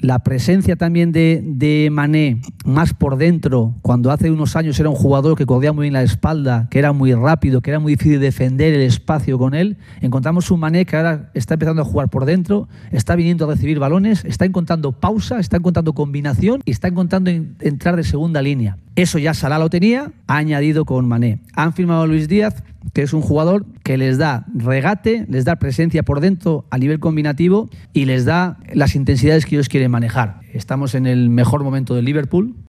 la presencia también de Mané más por dentro, cuando hace unos años era un jugador que corría muy bien la espalda, que era muy rápido, que era muy difícil defender el espacio con él, encontramos un Mané que ahora está empezando a jugar por dentro, está viniendo a recibir balones, está encontrando pausa, está encontrando combinación y está encontrando entrar de segunda línea. Eso ya Salah lo tenía, ha añadido con Mané. Han firmado a Luis Díaz, que es un jugador que les da regate, les da presencia por dentro a nivel combinativo y les da las intensidades que ellos quieren manejar. Estamos en el mejor momento del Liverpool.